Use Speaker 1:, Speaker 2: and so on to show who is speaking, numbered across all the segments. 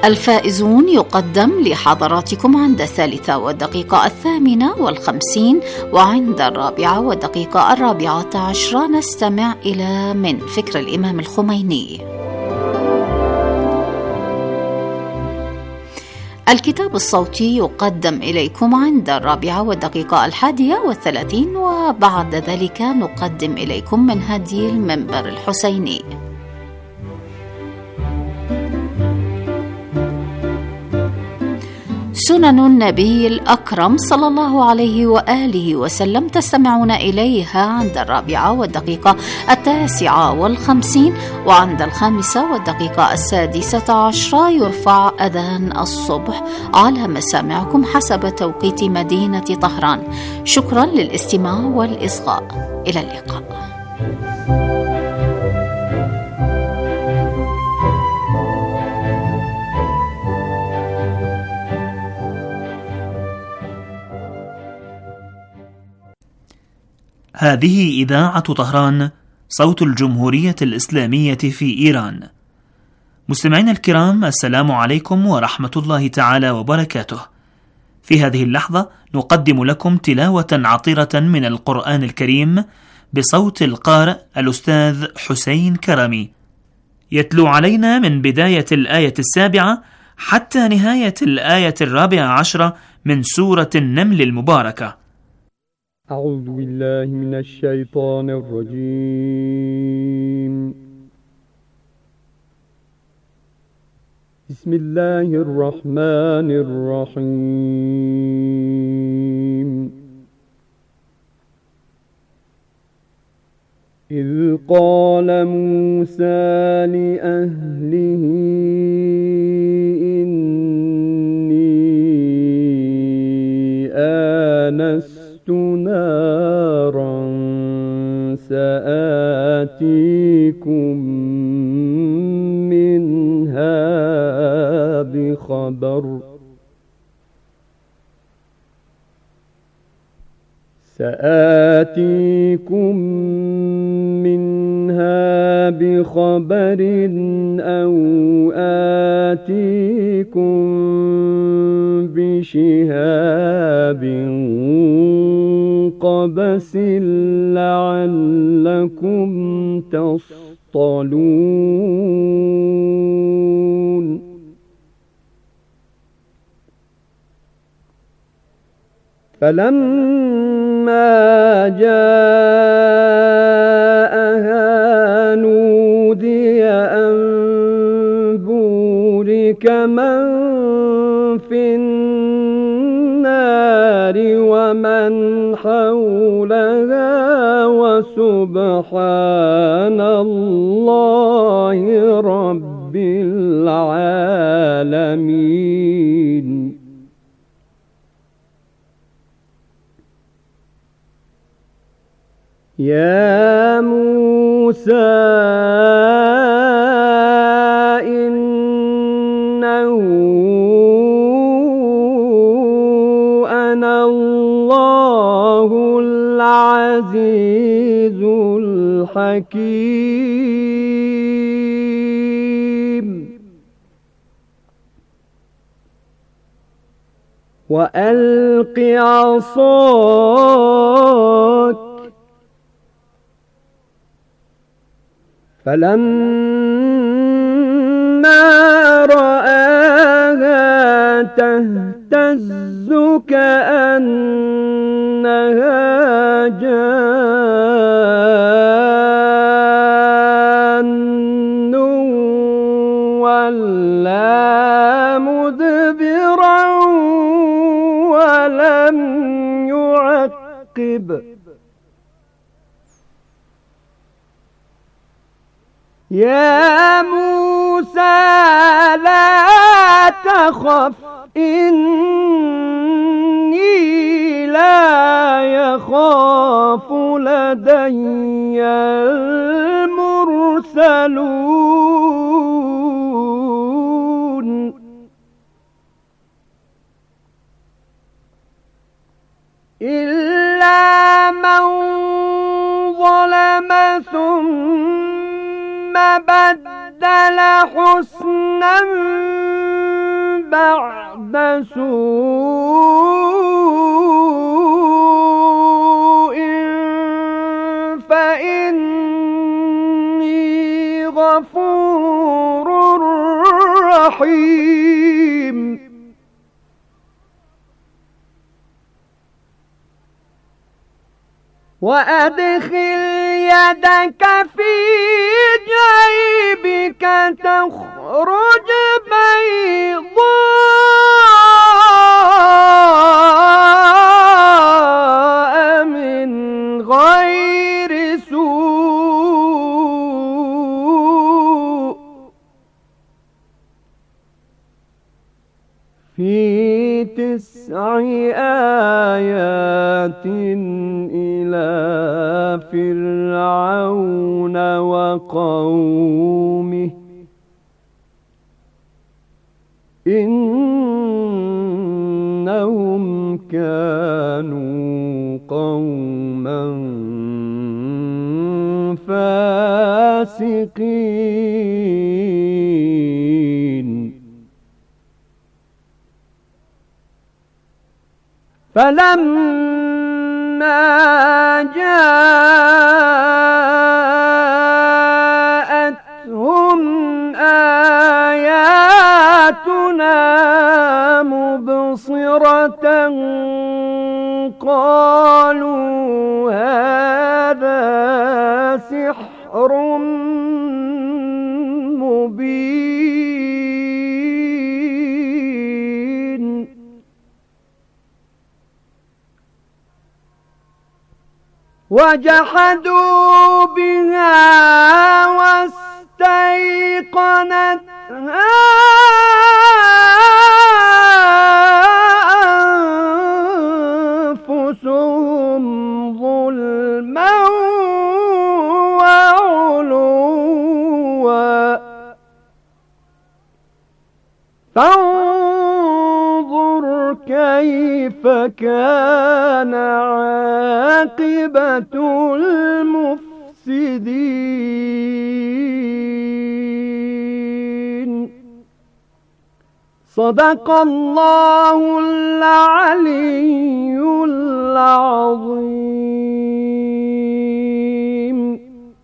Speaker 1: الفائزون يقدم لحضراتكم عند 3:08 وعند 4:14 نستمع إلى من فكر الإمام الخميني. الكتاب الصوتي يقدم إليكم عند 4:31 وبعد ذلك نقدم إليكم من هدي المنبر الحسيني. سنن النبي الأكرم صلى الله عليه وآله وسلم تستمعون إليها عند 4:09 وعند 5:16 يرفع أذان الصبح على مسامعكم حسب توقيت مدينة طهران. شكرا للاستماع والإصغاء، إلى اللقاء.
Speaker 2: هذه إذاعة طهران، صوت الجمهورية الإسلامية في إيران. مستمعينا الكرام، السلام عليكم ورحمة الله تعالى وبركاته. في هذه اللحظة نقدم لكم تلاوة عطرة من القرآن الكريم بصوت القارئ الأستاذ حسين كرمي، يتلو علينا من بداية الآية 7 حتى نهاية الآية 14 من سورة النمل المباركة.
Speaker 3: أعوذ بالله من الشيطان الرجيم. بسم الله الرحمن الرحيم. إذ قال موسى لأهله إني آنست نارا سآتيكم منها بخبر أو آتيكم بشهاب قبس لعلكم تصطلون. فلما جاءها نودي أن بورك من في النار ومن حولها وسبحان الله رب العالمين. يا موسى إنه أنا الله العزيز الحكيم. وألق عصاك فلما رآها تهتز كأنها جان ولا مدبرا ولم يعقب. يا موسى لا تخف إني لا يخاف لدي المرسلون. إلا من ظلم ثم بدل حسنا بعد سوء فإني غفور رحيم وأدخل يدك في جيبك تخرج بيضاء من غير سوء في 9 آيات إلى فرعون وقومه إنهم كانوا قوما فاسقين فلما جاءتهم آياتنا مبصرة قالوا هذا سحر مبين وجحدوا بها واستيقنتها أنفسهم ظلما وعلوا فانظر كيف كان عاقبة المفسدين صدق الله العلي العظيم.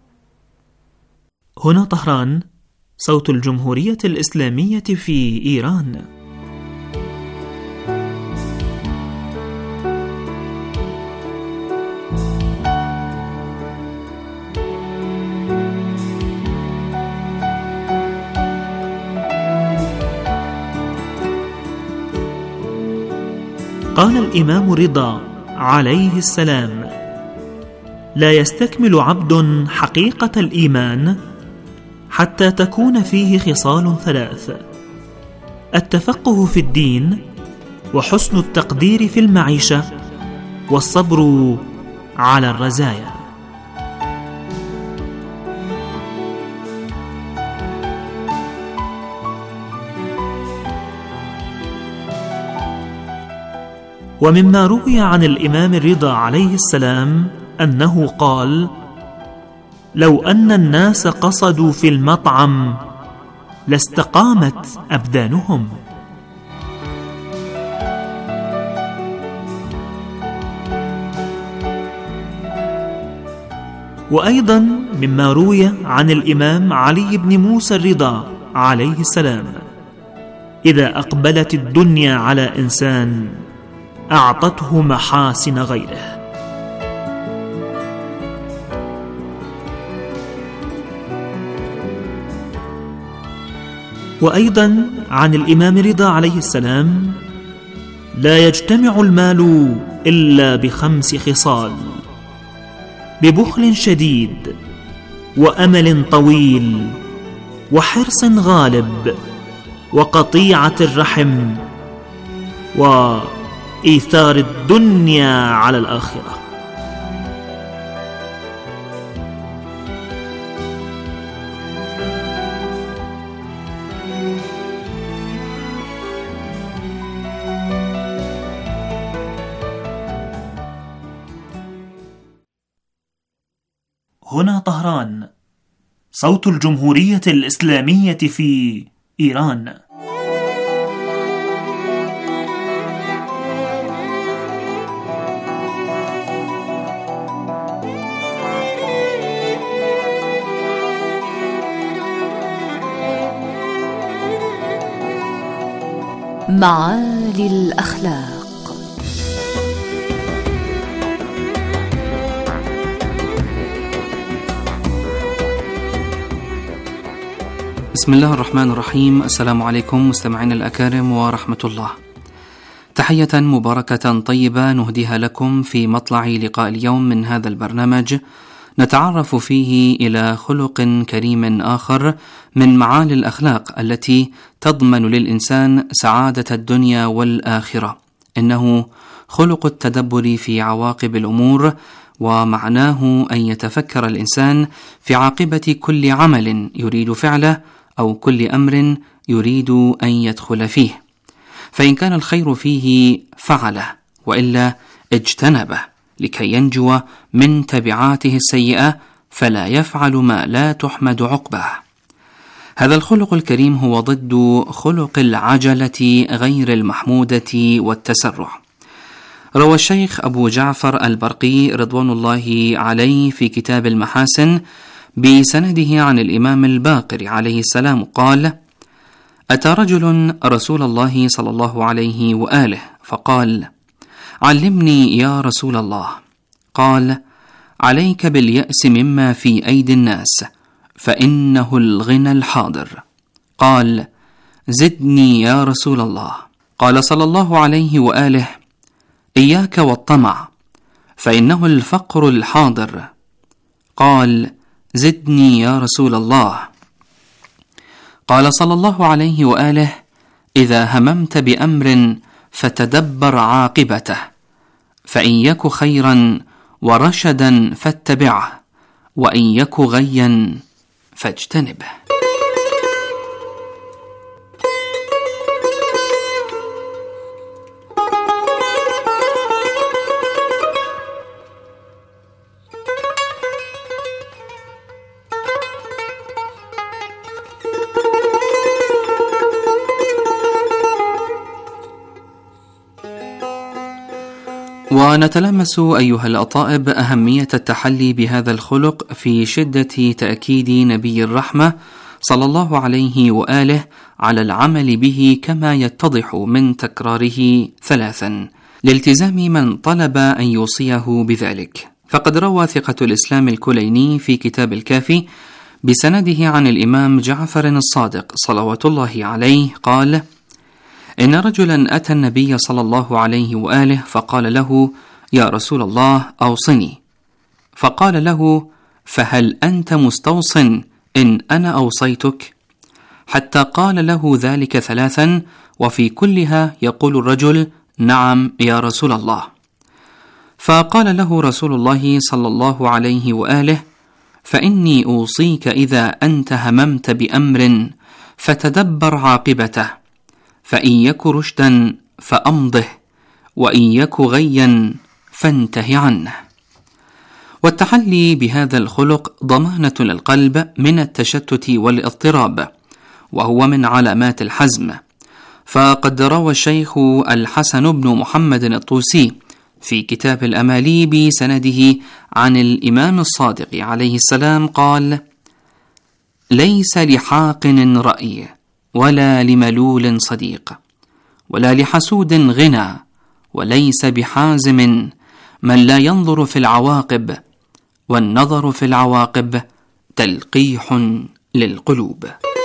Speaker 2: هنا طهران، صوت الجمهورية الإسلامية في إيران. قال الإمام رضا عليه السلام: لا يستكمل عبد حقيقة الإيمان حتى تكون فيه خصال 3: التفقه في الدين، وحسن التقدير في المعيشة، والصبر على الرزايا. ومما روي عن الإمام الرضا عليه السلام أنه قال: لو أن الناس قصدوا في المطعم لاستقامت أبدانهم. وأيضا مما روي عن الإمام علي بن موسى الرضا عليه السلام: إذا أقبلت الدنيا على إنسان أعطته محاسن غيره. وأيضا عن الإمام رضا عليه السلام: لا يجتمع المال إلا ب5 خصال: ببخل شديد، وأمل طويل، وحرص غالب، وقطيعة الرحم، وإيثار الدنيا على الآخرة. هنا طهران، صوت الجمهورية الإسلامية في إيران.
Speaker 1: معالي الأخلاق.
Speaker 4: بسم الله الرحمن الرحيم. السلام عليكم مستمعين الأكارم ورحمة الله. تحية مباركة طيبة نهديها لكم في مطلع لقاء اليوم من هذا البرنامج، نتعرف فيه إلى خلق كريم آخر من معالي الأخلاق التي تضمن للإنسان سعادة الدنيا والآخرة. إنه خلق التدبر في عواقب الأمور، ومعناه أن يتفكر الإنسان في عاقبة كل عمل يريد فعله أو كل أمر يريد أن يدخل فيه، فإن كان الخير فيه فعله، وإلا اجتنبه لكي ينجو من تبعاته السيئة، فلا يفعل ما لا تحمد عقباه. هذا الخلق الكريم هو ضد خلق العجلة غير المحمودة والتسرع. روى الشيخ أبو جعفر البرقي رضوان الله عليه في كتاب المحاسن بسنده عن الإمام الباقر عليه السلام قال: أتى رجل رسول الله صلى الله عليه وآله فقال: علمني يا رسول الله. قال: عليك باليأس مما في أيدي الناس، فإنه الغنى الحاضر. قال: زدني يا رسول الله. قال صلى الله عليه وآله: إياك والطمع، فإنه الفقر الحاضر. قال: زدني يا رسول الله. قال صلى الله عليه وآله: إذا هممت بأمر فتدبر عاقبته، فإن يك خيرا ورشدا فاتبعه، وإن يك غيا فاجتنبه. ونتلمس أيها الأطائب أهمية التحلي بهذا الخلق في شدة تأكيد نبي الرحمة صلى الله عليه وآله على العمل به، كما يتضح من تكراره ثلاثا لالتزام من طلب أن يوصيه بذلك. فقد روى ثقة الإسلام الكليني في كتاب الكافي بسنده عن الإمام جعفر الصادق صلوات الله عليه قال: إن رجلا أتى النبي صلى الله عليه وآله فقال له: يا رسول الله أوصني. فقال له: فهل أنت مستوصٍ إن أنا أوصيتك؟ حتى قال له ذلك ثلاثا، وفي كلها يقول الرجل: نعم يا رسول الله. فقال له رسول الله صلى الله عليه وآله: فإني أوصيك إذا أنت هممت بأمر فتدبر عاقبته، فإن يك رشدا فأمضه، وإن يك غيا فانته عنه. والتحلي بهذا الخلق ضمانة للقلب من التشتت والاضطراب، وهو من علامات الحزم. فقد روى الشيخ الحسن بن محمد الطوسي في كتاب الأمالي بسنده عن الإمام الصادق عليه السلام قال: ليس لحاقن رأي، ولا لملول صديق، ولا لحسود غنى، وليس بحازم من لا ينظر في العواقب، والنظر في العواقب تلقيح للقلوب.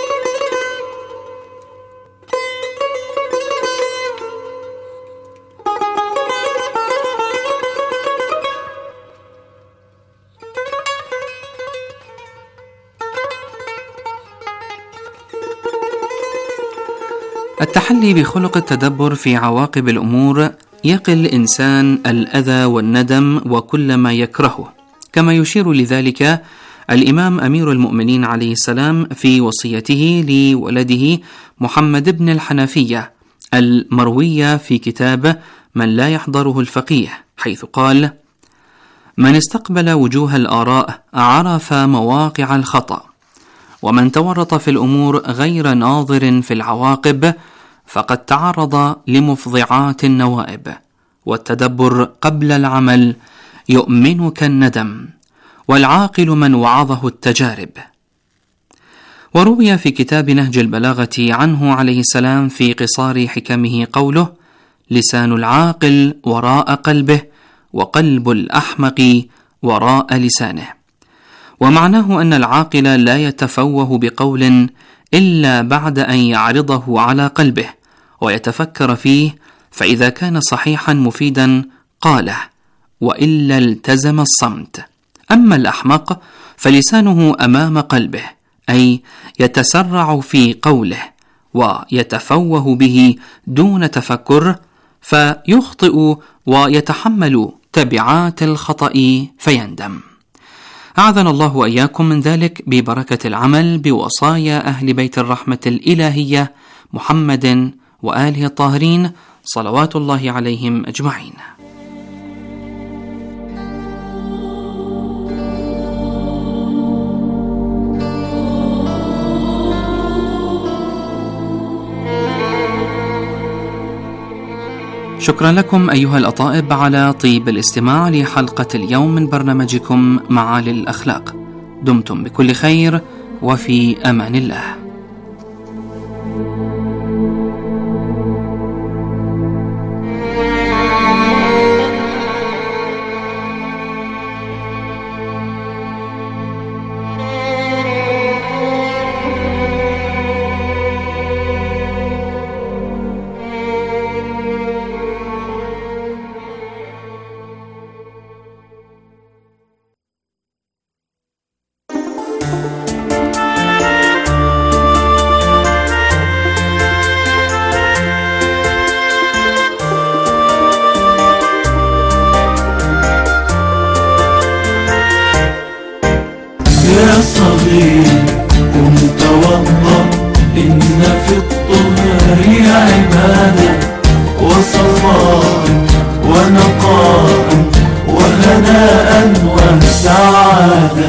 Speaker 4: التحلي بخلق التدبر في عواقب الأمور يقي الإنسان الأذى والندم وكل ما يكرهه، كما يشير لذلك الإمام أمير المؤمنين عليه السلام في وصيته لولده محمد بن الحنفية المروية في كتاب من لا يحضره الفقيه، حيث قال: من استقبل وجوه الآراء عرف مواقع الخطأ، ومن تورط في الأمور غير ناظر في العواقب فقد تعرض لمفضعات النوائب. والتدبر قبل العمل يؤمنك الندم، والعاقل من وعظه التجارب. وروي في كتاب نهج البلاغة عنه عليه السلام في قصار حكمه قوله: لسان العاقل وراء قلبه، وقلب الأحمق وراء لسانه. ومعناه أن العاقل لا يتفوه بقول إلا بعد أن يعرضه على قلبه ويتفكر فيه، فإذا كان صحيحا مفيدا قاله، وإلا التزم الصمت. أما الأحمق فلسانه أمام قلبه، أي يتسرع في قوله ويتفوه به دون تفكر، فيخطئ ويتحمل تبعات الخطأ فيندم. أعاذنا الله وإياكم من ذلك ببركة العمل بوصايا أهل بيت الرحمة الإلهية محمد وآله الطاهرين صلوات الله عليهم أجمعين. شكرا لكم أيها الأطائب على طيب الاستماع لحلقة اليوم من برنامجكم معالي الأخلاق. دمتم بكل خير وفي أمان الله.
Speaker 5: يا صغير قم توضأ، إن في الطهر عبادة وصفاء ونقاء وهناء وسعادة.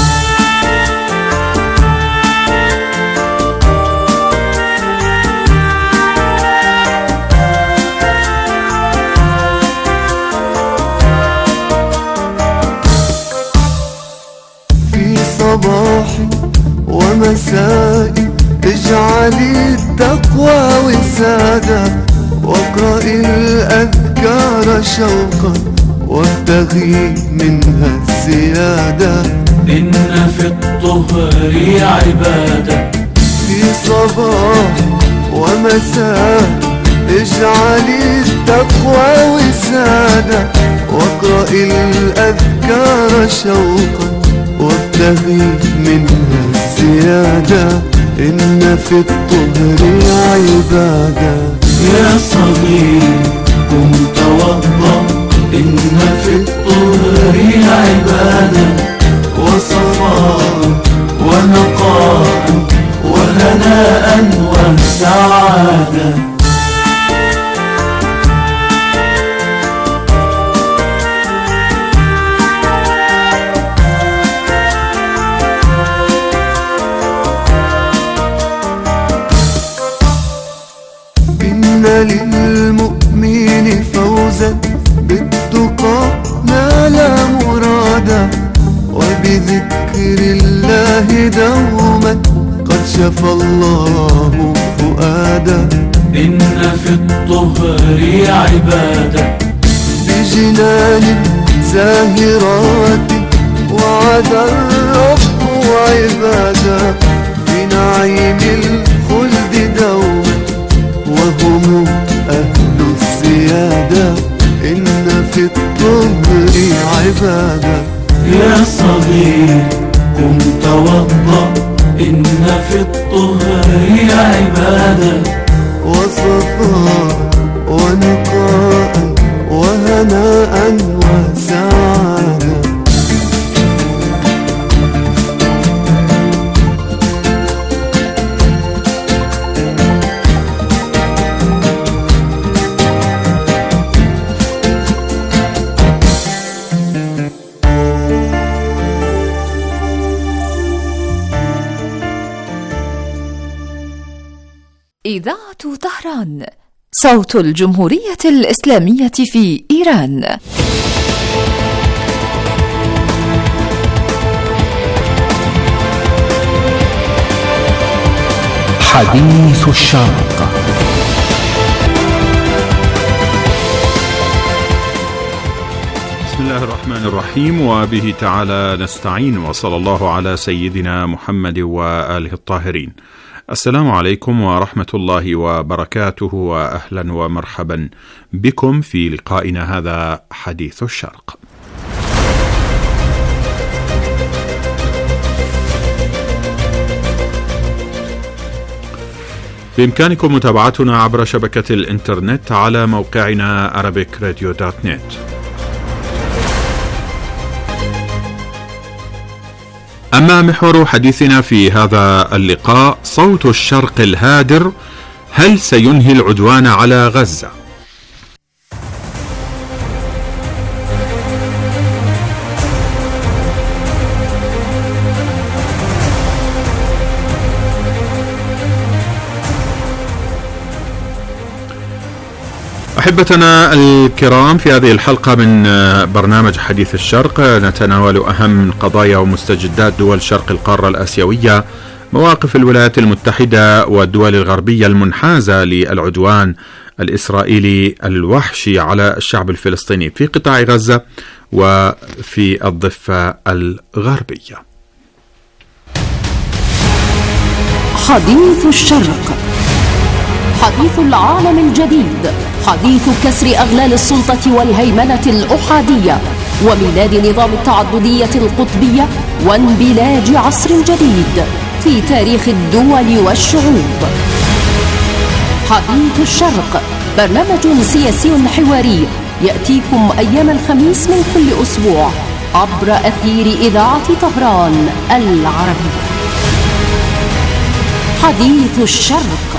Speaker 6: صباحي ومسائي اجعلي التقوى وسادة، واقرأي الأذكار شوقا وابتغي منها الزيادة.
Speaker 5: إن في الطهر عبادة.
Speaker 6: في صباح ومساء اجعلي التقوى وسادة، واقرأي الأذكار شوقا وابتغي منها الزيادة. إن في الطهر عبادة.
Speaker 5: يا صغير قم توضأ، إن في الطهر عبادة وصفاء ونقاء وهناء وسعادة.
Speaker 6: للمؤمن فوزا بالتقى نال مرادا، وبذكر الله دوما قد شفى الله فؤادا.
Speaker 5: إن في الطهر عبادة.
Speaker 6: بجنان زاهرات وعد الرب عبادا، بنعيم الخلد دوما وهم أهل السيادة. إن في الطهر عبادة.
Speaker 5: يا صغير قم توضأ، إن في الطهر عبادة
Speaker 6: وصفاء ونقاء وهناء وسعادة.
Speaker 7: إذاعة طهران، صوت الجمهورية الإسلامية في إيران.
Speaker 8: حديث الشرق.
Speaker 9: بسم الله الرحمن الرحيم، وبه تعالى نستعين، وصلى الله على سيدنا محمد وآله الطاهرين. السلام عليكم ورحمة الله وبركاته، وأهلا ومرحبا بكم في لقائنا هذا حديث الشرق. بإمكانكم متابعتنا عبر شبكة الإنترنت على موقعنا arabicradio.net. أما محور حديثنا في هذا اللقاء صوت الشرق الهادر، هل سينهي العدوان على غزة؟ أحبتنا الكرام، في هذه الحلقة من برنامج حديث الشرق نتناول أهم قضايا ومستجدات دول شرق القارة الآسيوية، مواقف الولايات المتحدة والدول الغربية المنحازة للعدوان الإسرائيلي الوحشي على الشعب الفلسطيني في قطاع غزة وفي الضفة الغربية.
Speaker 10: حديث الشرق، حديث العالم الجديد، حديث كسر أغلال السلطة والهيمنة الأحادية، وميلاد نظام التعددية القطبية، وانبلاج عصر جديد في تاريخ الدول والشعوب. حديث الشرق، برنامج سياسي حواري يأتيكم أيام الخميس من كل أسبوع عبر أثير إذاعة طهران العربية. حديث الشرق.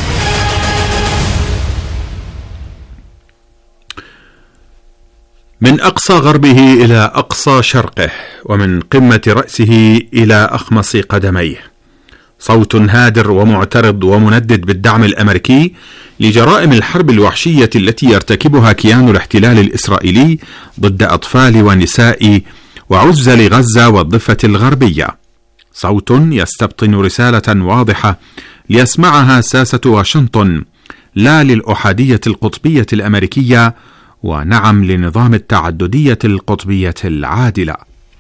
Speaker 9: من أقصى غربه إلى أقصى شرقه، ومن قمة رأسه إلى أخمص قدميه، صوت هادر ومعترض ومندد بالدعم الأمريكي لجرائم الحرب الوحشية التي يرتكبها كيان الاحتلال الإسرائيلي ضد أطفال ونساء وعزل غزة والضفة الغربية. صوت يستبطن رسالة واضحة ليسمعها ساسة واشنطن، لا للأحادية القطبية الأمريكية، ونعم لنظام التعددية القطبية العادلة.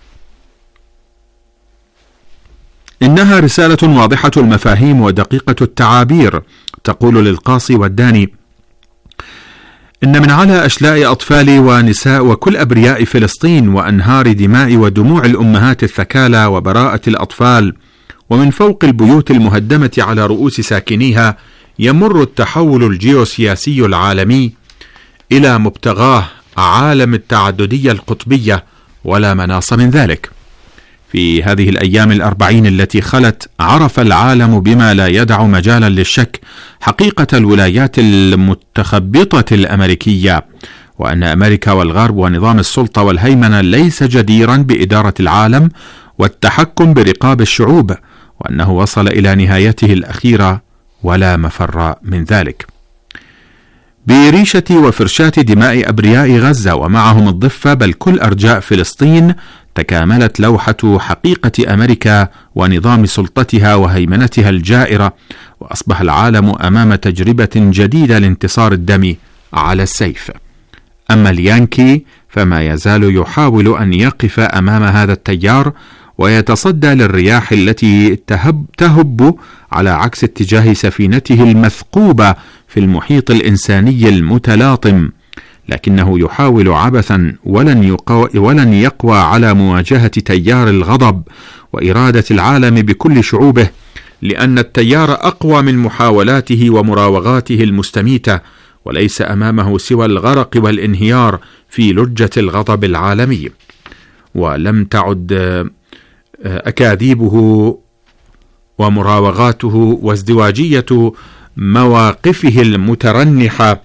Speaker 9: إنها رسالة واضحة المفاهيم ودقيقة التعابير، تقول للقاصي والداني: إن من على أشلاء أطفال ونساء وكل أبرياء فلسطين وأنهار دماء ودموع الأمهات الثكالى وبراءة الأطفال، ومن فوق البيوت المهدمة على رؤوس ساكنيها، يمر التحول الجيوسياسي العالمي إلى مبتغاه عالم التعددية القطبية، ولا مناص من ذلك. في هذه الأيام 40 التي خلت، عرف العالم بما لا يدع مجالا للشك حقيقة الولايات المتخبطة الأمريكية، وأن أمريكا والغرب ونظام السلطة والهيمنة ليس جديرا بإدارة العالم والتحكم برقاب الشعوب، وأنه وصل إلى نهايته الأخيرة ولا مفر من ذلك. بريشة وفرشاة دماء أبرياء غزة ومعهم الضفة بل كل أرجاء فلسطين، تكاملت لوحة حقيقة أمريكا ونظام سلطتها وهيمنتها الجائرة، وأصبح العالم أمام تجربة جديدة لانتصار الدم على السيف. أما اليانكي فما يزال يحاول أن يقف أمام هذا التيار ويتصدى للرياح التي تهب على عكس اتجاه سفينته المثقوبة في المحيط الإنساني المتلاطم، لكنه يحاول عبثا ولن يقوى على مواجهة تيار الغضب وإرادة العالم بكل شعوبه، لأن التيار أقوى من محاولاته ومراوغاته المستميتة، وليس أمامه سوى الغرق والانهيار في لجة الغضب العالمي. ولم تعد أكاذيبه ومراوغاته وازدواجية مواقفه المترنحة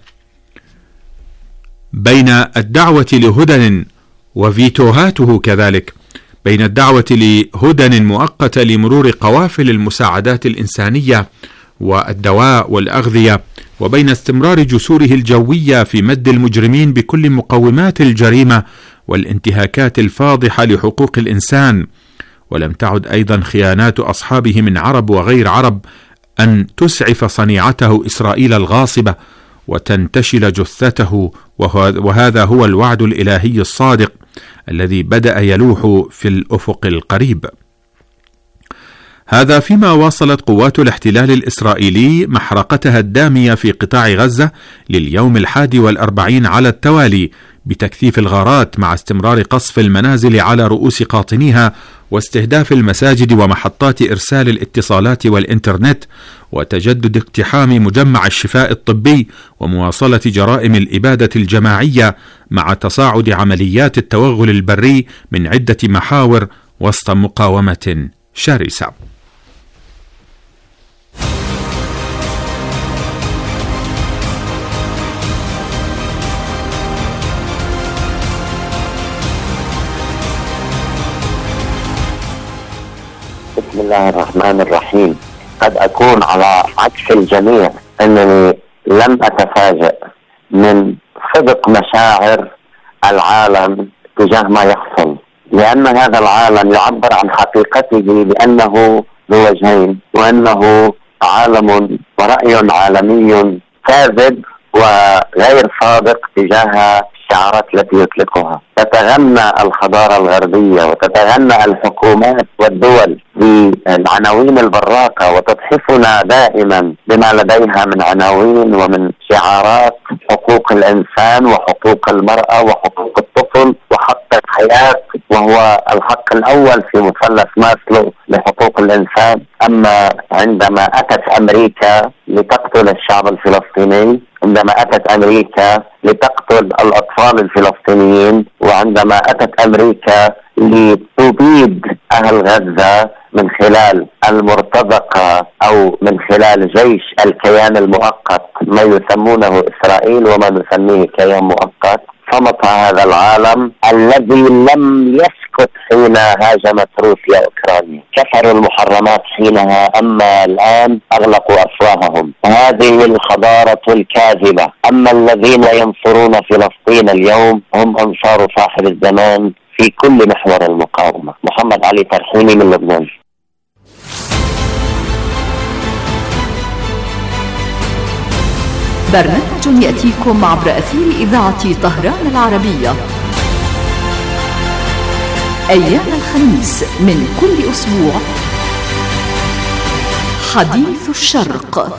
Speaker 9: بين الدعوة لهدن وفيتوهاته كذلك، بين الدعوة لهدن مؤقتة لمرور قوافل المساعدات الإنسانية والدواء والأغذية، وبين استمرار جسوره الجوية في مد المجرمين بكل مقومات الجريمة والانتهاكات الفاضحة لحقوق الإنسان. ولم تعد أيضا خيانات أصحابه من عرب وغير عرب أن تسعف صنيعته إسرائيل الغاصبة وتنتشل جثته، وهذا هو الوعد الإلهي الصادق الذي بدأ يلوح في الأفق القريب. هذا فيما واصلت قوات الاحتلال الإسرائيلي محرقتها الدامية في قطاع غزة لليوم 41 على التوالي بتكثيف الغارات، مع استمرار قصف المنازل على رؤوس قاطنيها واستهداف المساجد ومحطات إرسال الاتصالات والإنترنت، وتجدد اقتحام مجمع الشفاء الطبي، ومواصلة جرائم الإبادة الجماعية، مع تصاعد عمليات التوغل البري من عدة محاور وسط مقاومة شرسة.
Speaker 11: بسم الله الرحمن الرحيم. قد أكون على عكس الجميع أنني لم أتفاجأ من صدق مشاعر العالم تجاه ما يحصل، لأن هذا العالم يعبر عن حقيقته بأنه ذو وجهين، وأنه عالم ورأي عالمي كاذب وغير صادق تجاه الشعارات التي يطلقها. تتغنى الحضارة الغربية وتتغنى الحكومات والدول بالعناوين البراقة، وتتحفنا دائما بما لديها من عناوين ومن شعارات حقوق الإنسان وحقوق المرأة وحقوق الطفل وحق الحياة، وهو الحق الأول في مثلث ماسلو لحقوق الإنسان. أما عندما أتت أمريكا لتقتل الشعب الفلسطيني، عندما أتت أمريكا لتقتل الأطفال الفلسطينيين، وعندما أتت أمريكا لتبيد أهل غزة من خلال المرتزقة أو من خلال جيش الكيان المؤقت، ما يسمونه إسرائيل وما نسميه كيان مؤقت، صمت هذا العالم الذي لم يسكت حين هاجمت روسيا أوكرانيا. كسروا المحرمات حينها، أما الآن أغلقوا أفواههم. هذه الحضارة الكاذبة. أما الذين ينصرون فلسطين اليوم هم أنصار صاحب الزمان في كل محور المقاومة. محمد علي ترحيمي من لبنان.
Speaker 7: برنامج يأتيكم عبر أثير إذاعة طهران العربية أيام الخميس من كل أسبوع. حديث الشرق.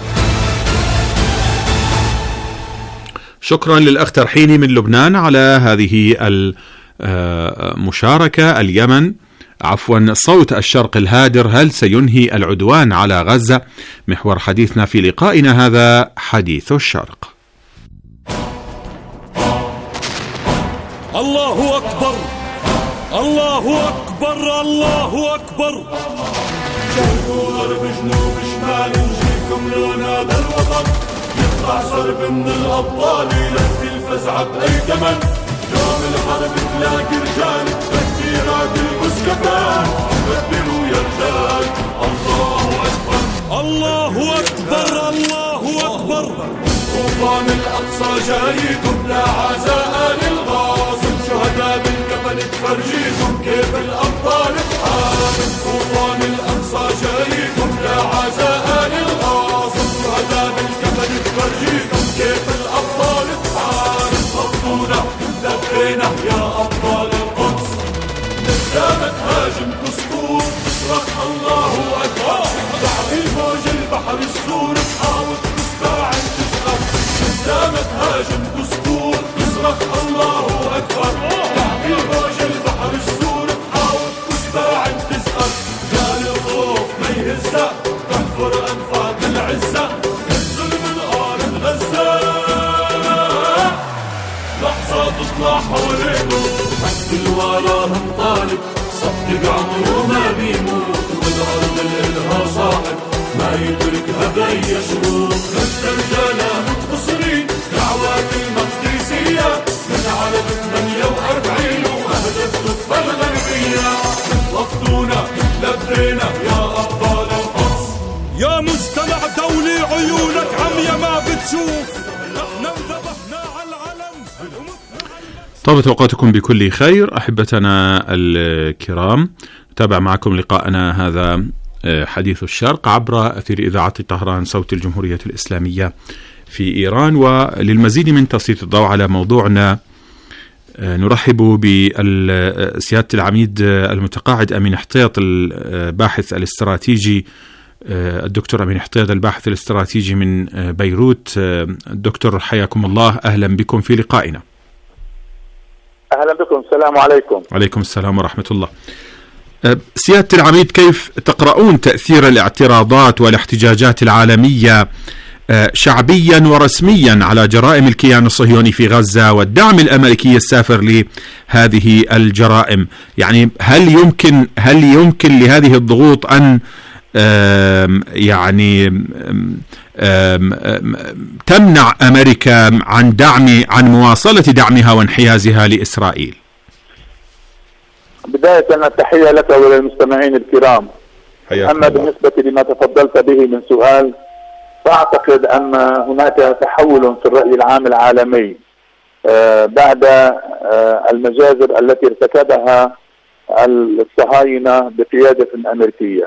Speaker 9: شكرا للأخ ترحيني من لبنان على هذه المشاركة. اليمن صوت الشرق الهادر، هل سينهي العدوان على غزة؟ محور حديثنا في لقائنا هذا حديث الشرق.
Speaker 12: الله أكبر الله أكبر الله أكبر. شرق وغرب جنوب شمال نجيكم لون هذا الوطن، يطلع صرب من الأبطال يلفي الفزعة بأي ثمن. يوم الحرب تلاقي رجال تكبيرات المسكفات، كبروا يا رجال. الله أكبر الله أكبر الله أكبر. طوفان الأقصى جايكم لا عزاء للغاصب، شهداء بالكفن تفرجيكم كيف الأبطال تحارب. طوفان الأقصى جايكم لا عزاء للغاصب، شهداء بالكفن تفرجيكم كيف الأبطال تحارب. صفونا لبينا يا أبطال القدس، نسامة هاجم كسكور تصرخ الله أكبر. تعبي موج البحر السور تحاول تسبع تسقط، نسامة هاجم كسكور تصرخ الله أكبر. تعبي موج البحر السور تحاول تسبع تسقط. جال الخوف ما يهزأ تنفر أنفاق العزة، تنزل من أرض غزة لحظة تطلع حواليكم. حد الوراهم طالب صدق عمره ما بيموت، والأرض الإلها صاحب ما يتركها بأي شروط. غزة رجالها منتصرين دعوات المقدسية من عرب 48 وأهدف الضفة الغربية. وقتونا لبينا يا أبطال القدس. يا مجتمع دولي عيونك عمية ما بتشوف، نحن انذبحنا على العلم.
Speaker 9: طابت أوقاتكم بكل خير أحبتنا الكرام. نتابع معكم لقاءنا هذا حديث الشرق عبر أثير إذاعة طهران صوت الجمهورية الإسلامية في إيران. وللمزيد من تسليط الضوء على موضوعنا نرحب بسيادة العميد المتقاعد أمين حطيط الباحث الاستراتيجي، الدكتور أمين حطيط الباحث الاستراتيجي من بيروت. الدكتور حياكم الله، أهلا بكم في لقائنا.
Speaker 13: أهلا بكم، السلام عليكم.
Speaker 9: عليكم السلام ورحمة الله. سيادة العميد، كيف تقرؤون تأثير الاعتراضات والاحتجاجات العالمية شعبيا ورسميا على جرائم الكيان الصهيوني في غزة والدعم الأمريكي السافر لهذه الجرائم؟ يعني هل يمكن لهذه الضغوط أن تمنع أمريكا عن مواصلة دعمها وانحيازها لإسرائيل؟
Speaker 13: بداية التحية لك وللمستمعين الكرام. أما بالنسبة لما تفضلت به من سؤال، فأعتقد أن هناك تحول في الرأي العام العالمي بعد المجازر التي ارتكبها الصهاينة بقيادة أمريكية.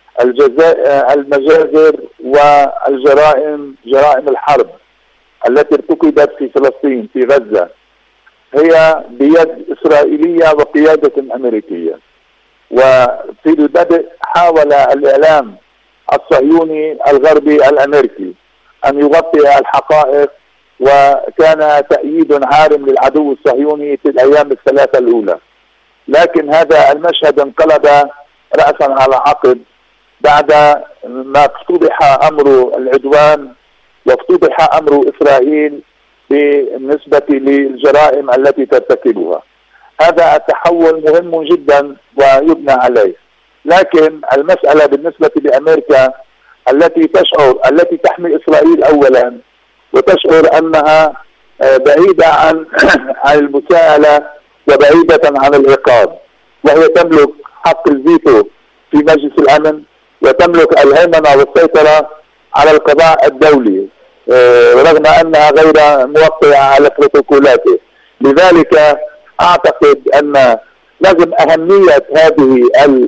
Speaker 13: المجازر والجرائم، جرائم الحرب التي ارتكبت في فلسطين في غزة هي بيد إسرائيلية وقيادة أمريكية. وفي البدء حاول الإعلام الصهيوني الغربي الأمريكي أن يغطي الحقائق، وكان تأييد عارم للعدو الصهيوني في الأيام الثلاثة الأولى. لكن هذا المشهد انقلب رأسا على عقب بعد ما افتضح أمر العدوان وافتضح أمر إسرائيل بالنسبة للجرائم التي ترتكبها. هذا التحول مهم جدا ويبنى عليه. لكن المسألة بالنسبة لأمريكا التي تحمي إسرائيل أولا، وتشعر أنها بعيدة عن المساءلة وبعيدة عن العقاب، وهي تملك حق الفيتو في مجلس الأمن، وتملك الهيمنة والسيطرة على القضاء الدولي رغم أنها غير موقعة على بروتوكولاته. لذلك أعتقد أن لازم أهمية هذه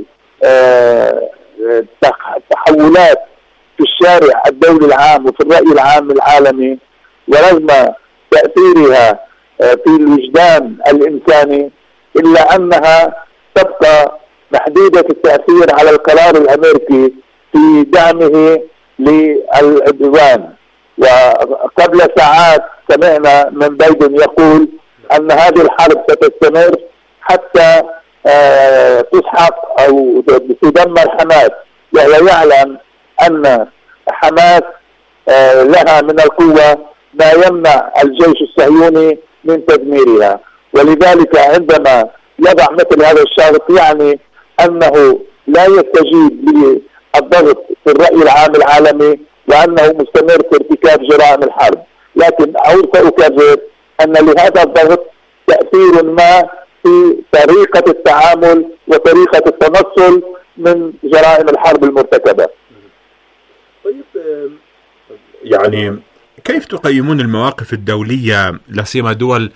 Speaker 13: التحولات في الشارع الدولي العام وفي الرأي العام العالمي، ورغم تأثيرها في الوجدان الإنساني، إلا أنها تبقى محدودة التأثير على القرار الأمريكي في دعمه للعدوان. وقبل ساعات سمعنا من بايدن يقول أن هذه الحرب ستستمر حتى تسحق أو تدمر حماس، وهو يعلم أن حماس لها من القوة ما يمنع الجيش الصهيوني من تدميرها. ولذلك عندما يضع مثل هذا الشرط يعني أنه لا يستجيب للضغط في الرأي العام العالمي، وأنه مستمر في ارتكاب جرائم الحرب. لكن أعود فأكرر أن لهذا الضغط تأثير ما في طريقة التعامل وطريقة التنصل من جرائم الحرب المرتكبة.
Speaker 9: طيب، يعني كيف تقيمون المواقف الدولية، لا سيما دول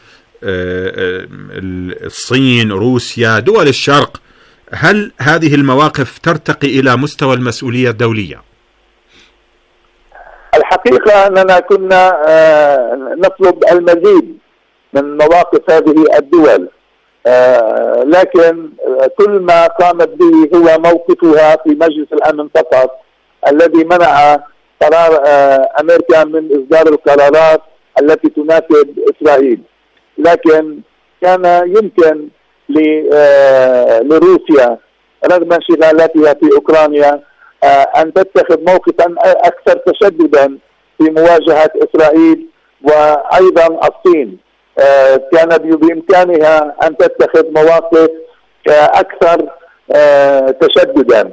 Speaker 9: الصين، روسيا، دول الشرق؟ هل هذه المواقف ترتقي إلى مستوى المسؤولية الدولية؟
Speaker 13: الحقيقة أننا كنا نطلب المزيد من مواقف هذه الدول، لكن كل ما قامت به هو موقفها في مجلس الأمن فقط، الذي منع قرار أمريكا من إصدار القرارات التي تناسب إسرائيل. لكن كان يمكن لروسيا رغم انشغالاتها في أوكرانيا أن تتخذ موقفا أكثر تشددا في مواجهة إسرائيل، وأيضا الصين كان بإمكانها أن تتخذ مواقف أكثر تشددا.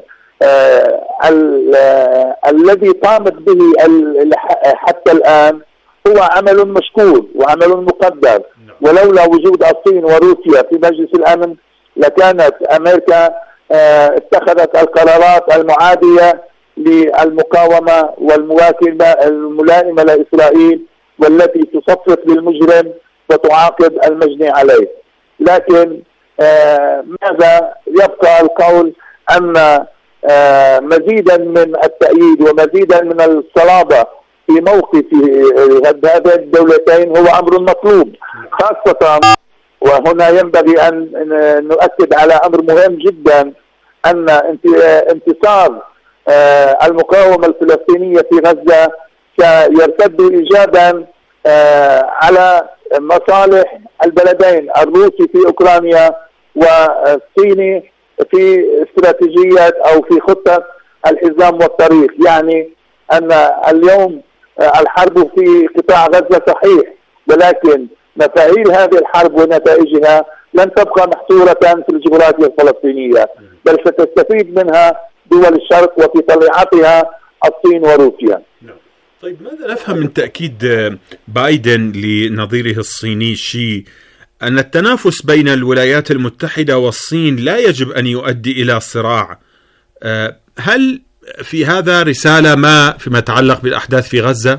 Speaker 13: الذي قامت به حتى الآن هو عمل مشكور وعمل مقدر، ولولا وجود الصين وروسيا في مجلس الأمن لكانت أمريكا اتخذت القرارات المعادية للمقاومة والمواكبة الملائمة لإسرائيل، والتي تصفق للمجرم وتعاقب المجني عليه. لكن ماذا يبقى القول أن مزيدا من التأييد ومزيدا من الصلابة في موقف هذين الدولتين هو أمر مطلوب، خاصة وهنا ينبغي أن نؤكد على أمر مهم جدا، أن انتصار المقاومة الفلسطينية في غزة سيرتد إيجابا على مصالح البلدين الروسي في أوكرانيا والصيني في استراتيجية أو في خطة الحزام والطريق. يعني أن اليوم الحرب في قطاع غزة صحيح، ولكن مفاعيل هذه الحرب ونتائجها لن تبقى محصورة في الجغرافيا الفلسطينية، بل ستستفيد منها دول الشرق وفي طليعتها الصين وروسيا.
Speaker 9: طيب ماذا نفهم من تأكيد بايدن لنظيره الصيني شي أن التنافس بين الولايات المتحدة والصين لا يجب أن يؤدي إلى صراع؟ هل في هذا رسالة ما فيما يتعلق بالأحداث في غزة؟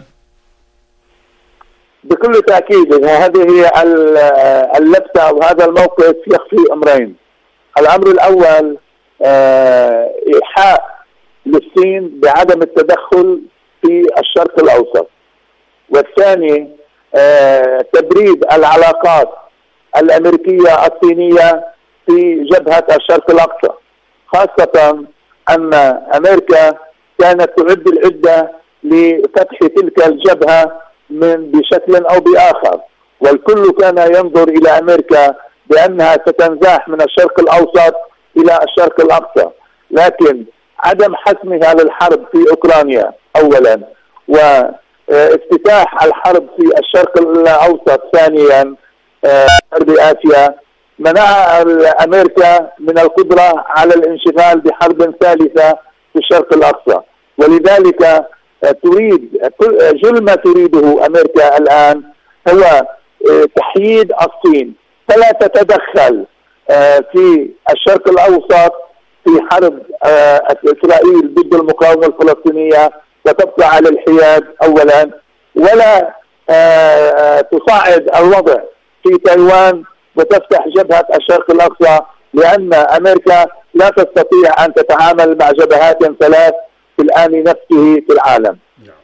Speaker 13: بكل تأكيد هذه هي اللفتة وهذا الموقف يخفي أمرين. الأمر الأول إيحاء للصين بعدم التدخل في الشرق الأوسط، والثاني تبريد العلاقات الأمريكية الصينية في جبهة الشرق الأقصى، خاصة أن أمريكا كانت تعد العدة لفتح تلك الجبهة بشكل أو بآخر، والكل كان ينظر إلى أمريكا بأنها ستنزاح من الشرق الأوسط إلى الشرق الأقصى، لكن عدم حسمها للحرب في أوكرانيا أولا وافتتاح الحرب في الشرق الأوسط ثانيا حرب آسيا منع أمريكا من القدرة على الانشغال بحرب ثالثة في الشرق الأقصى، ولذلك تريد جل ما تريده أمريكا الآن هو تحييد الصين، فلا تتدخل في الشرق الأوسط في حرب إسرائيل ضد المقاومة الفلسطينية وتبقى على الحياد أولا، ولا تصعد الوضع في تايوان وتفتح جبهة الشرق الأقصى، لأن أمريكا لا تستطيع أن تتعامل مع جبهات ثلاث في الآن نفسه في العالم.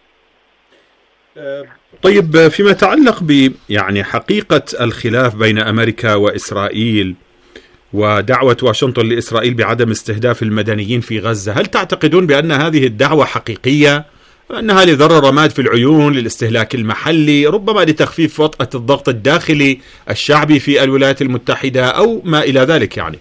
Speaker 9: طيب فيما يتعلق يعني حقيقة الخلاف بين أمريكا وإسرائيل ودعوة واشنطن لإسرائيل بعدم استهداف المدنيين في غزة، هل تعتقدون بأن هذه الدعوة حقيقية؟ أنها لضرر رماد في العيون، للاستهلاك المحلي، ربما لتخفيف وطأة الضغط الداخلي الشعبي في الولايات المتحدة أو ما إلى ذلك؟ يعني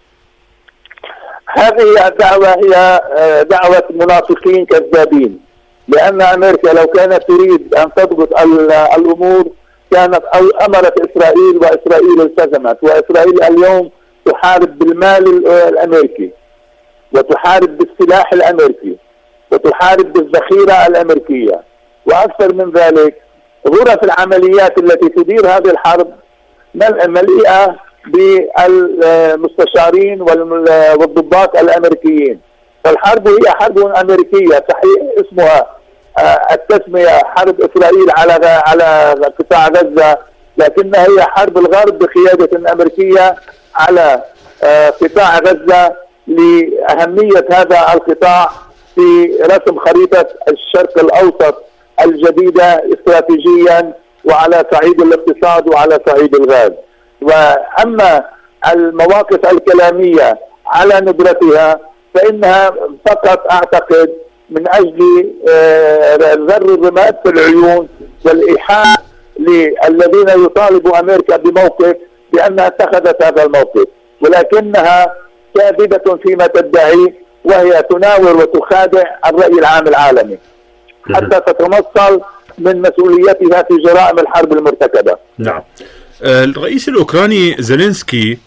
Speaker 13: هذه الدعوة هي دعوة منافقين كذابين، لأن أمريكا لو كانت تريد أن تضبط الأمور كانت أمرت إسرائيل وإسرائيل التزمت، وإسرائيل اليوم تحارب بالمال الأمريكي وتحارب بالسلاح الأمريكي وتحارب بالذخيرة الأمريكية، وأكثر من ذلك غرف العمليات التي تدير هذه الحرب مليئة بالمستشارين والضباط الأمريكيين، فالحرب هي حرب أمريكية، صحيح اسمها التسمية حرب إسرائيل على قطاع غزة، لكنها هي حرب الغرب بقيادة أمريكية على قطاع غزة لأهمية هذا القطاع في رسم خريطة الشرق الأوسط الجديدة استراتيجيا وعلى صعيد الاقتصاد وعلى صعيد الغاز. وأما المواقف الكلامية على ندرتها فإنها فقط أعتقد من أجل ذر الرماد في العيون والإيحاء للذين يطالبوا أمريكا بموقف بأنها اتخذت هذا الموقف، ولكنها كاذبة فيما تدعي، وهي تناور وتخادع الرأي العام العالمي حتى تتنصل من مسؤوليتها في جرائم الحرب المرتكبة.
Speaker 9: نعم. الرئيس الأوكراني زيلينسكي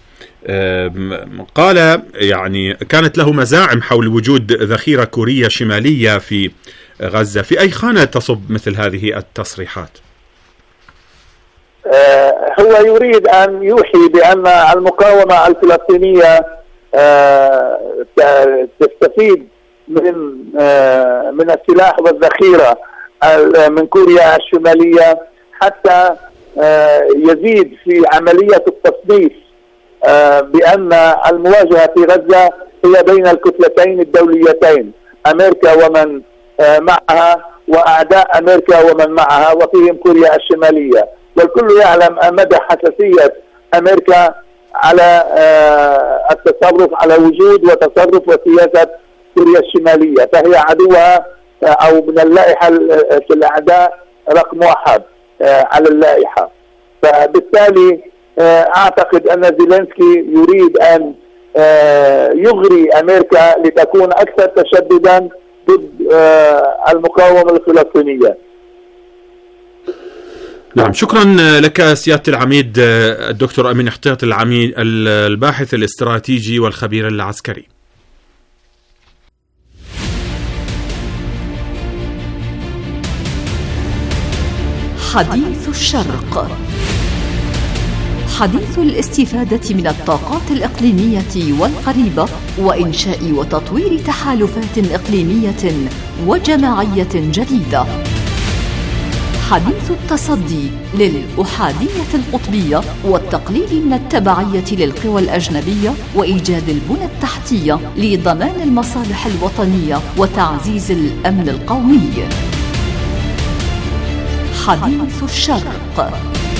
Speaker 9: قال يعني كانت له مزاعم حول وجود ذخيرة كورية شمالية في غزة، في أي خانة تصب مثل هذه التصريحات؟
Speaker 13: هو يريد أن يوحي بأن المقاومة الفلسطينية تستفيد من السلاح والذخيرة من كوريا الشمالية حتى يزيد في عملية التصنيف بأن المواجهة في غزة هي بين الكتلتين الدوليتين، أمريكا ومن معها وأعداء أمريكا ومن معها، وفيهم كوريا الشمالية. والكل يعلم مدى حساسية أمريكا على التصرف، على وجود وتصرف وسياسة كوريا الشمالية، فهي عدوها أو من اللائحة في الأعداء رقم 1 على اللائحة. فبالتالي أعتقد أن زيلينسكي يريد أن يغري أمريكا لتكون أكثر تشددا ضد المقاومة الفلسطينية.
Speaker 9: نعم، شكرا لك سيادة العميد الدكتور أمين احتياط، العميد الباحث الاستراتيجي والخبير العسكري.
Speaker 7: حديث الشرق، حديث الاستفادة من الطاقات الإقليمية والقريبة وإنشاء وتطوير تحالفات إقليمية وجماعية جديدة. حديث التصدي للأحادية القطبية والتقليل من التبعية للقوى الأجنبية وإيجاد البنى التحتية لضمان المصالح الوطنية وتعزيز الأمن القومي. حديث الشرق.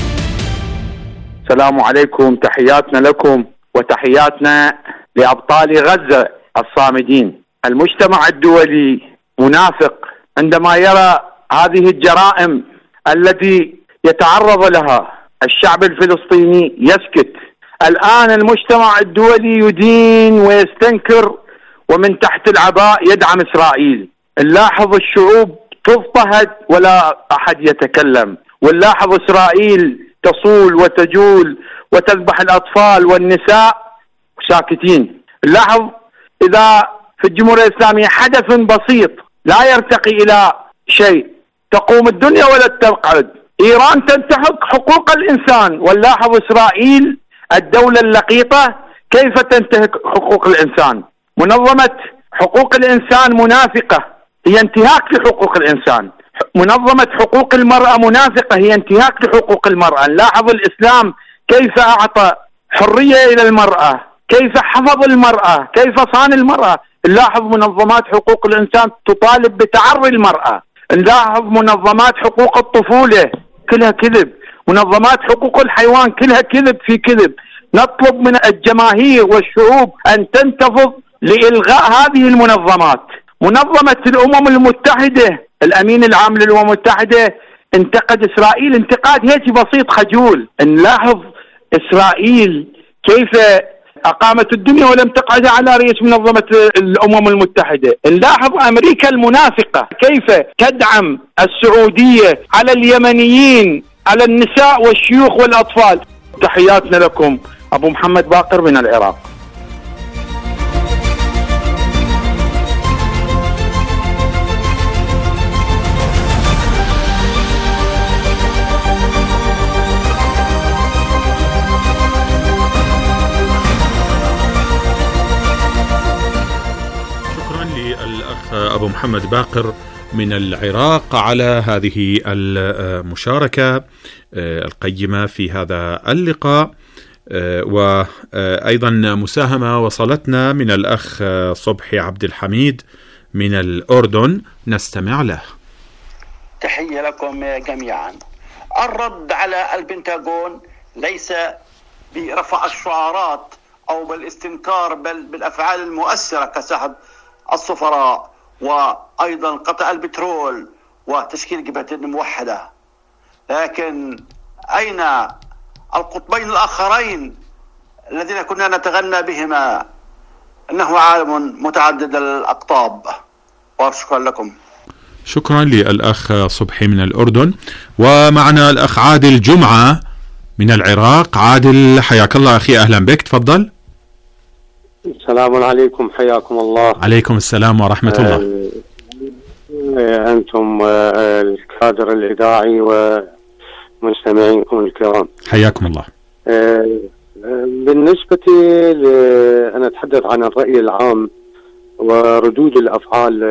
Speaker 14: السلام عليكم، تحياتنا لكم وتحياتنا لأبطال غزة الصامدين. المجتمع الدولي منافق عندما يرى هذه الجرائم التي يتعرض لها الشعب الفلسطيني يسكت. الآن المجتمع الدولي يدين ويستنكر ومن تحت العباء يدعم إسرائيل. نلاحظ الشعوب تضطهد ولا أحد يتكلم، ونلاحظ إسرائيل تصول وتجول وتذبح الأطفال والنساء ساكتين. نلاحظ إذا في الجمهورية الإسلامية حدث بسيط لا يرتقي إلى شيء تقوم الدنيا ولا تقعد. إيران تنتهك حقوق الإنسان، ونلاحظ إسرائيل الدولة اللقيطة كيف تنتهك حقوق الإنسان. منظمة حقوق الإنسان منافقة، هي انتهاك لحقوق الإنسان. منظمة حقوق المرأة منافقة، هي انتهاك لحقوق المرأة. نلاحظ الإسلام كيف أعطى حرية إلى المرأة، كيف حفظ المرأة، كيف صان المرأة. نلاحظ منظمات حقوق الإنسان تطالب بتعري المرأة. نلاحظ منظمات حقوق الطفولة كلها كذب. منظمات حقوق الحيوان كلها كذب في كذب. نطلب من الجماهير والشعوب أن تنتفض لإلغاء هذه المنظمات. منظمة الأمم المتحدة، الأمين العام للأمم المتحدة انتقد إسرائيل انتقاد هيك بسيط خجول. نلاحظ إسرائيل كيف أقامت الدنيا ولم تقعد على رئيس منظمة الأمم المتحدة. نلاحظ أمريكا المنافقة كيف تدعم السعودية على اليمنيين، على النساء والشيوخ والأطفال. تحياتنا لكم، أبو محمد باقر من العراق.
Speaker 9: أبو محمد باقر من العراق على هذه المشاركة القيمة في هذا اللقاء، وأيضا مساهمة وصلتنا من الأخ صبحي عبد الحميد من الأردن، نستمع له.
Speaker 15: تحية لكم جميعا. الرد على البنتاغون ليس برفع الشعارات أو بالاستنكار، بل بالأفعال المؤثرة كسحب السفراء وأيضا قطع البترول وتشكيل جبهة الموحدة. لكن أين القطبين الآخرين الذين كنا نتغنى بهما؟ إنه عالم متعدد الأقطاب. وشكرا لكم.
Speaker 9: شكرا للأخ صبحي من الأردن. ومعنا الأخ عادل جمعة من العراق. عادل حياك الله أخي، أهلا بك، تفضل.
Speaker 16: السلام عليكم، حياكم الله.
Speaker 9: عليكم السلام ورحمة الله.
Speaker 16: أنتم الكادر الإذاعي ومستمعينكم الكرام،
Speaker 9: حياكم الله.
Speaker 16: بالنسبة أنا أتحدث عن الرأي العام وردود الأفعال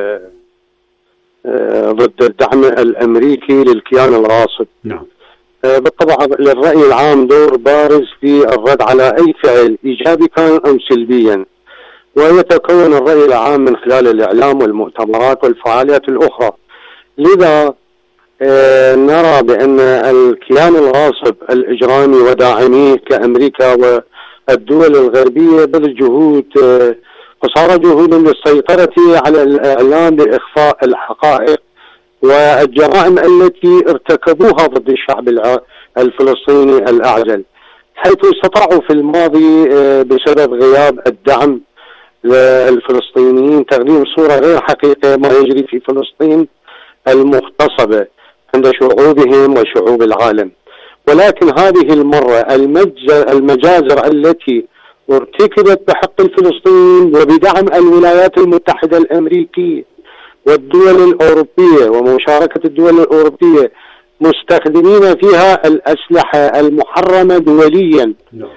Speaker 16: ضد الدعم الأمريكي للكيان الغاصب.
Speaker 9: نعم.
Speaker 16: بالطبع للرأي العام دور بارز في الرد على أي فعل إيجابي كان أم سلبيا. ويتكون الرأي العام من خلال الإعلام والمؤتمرات والفعاليات الأخرى. لذا نرى بأن الكيان الغاصب الإجرامي وداعميه كأمريكا والدول الغربية بذل جهود قصارى جهود للسيطرة على الإعلام بإخفاء الحقائق والجرائم التي ارتكبوها ضد الشعب الفلسطيني الأعزل، حيث استطاعوا في الماضي بسبب غياب الدعم للفلسطينيين تقديم صورة غير حقيقية ما يجري في فلسطين المغتصبة عند شعوبهم وشعوب العالم. ولكن هذه المرة المجازر التي ارتكبت بحق الفلسطينيين وبدعم الولايات المتحدة الأمريكية والدول الأوروبية ومشاركة الدول الأوروبية مستخدمين فيها الأسلحة المحرمة دوليا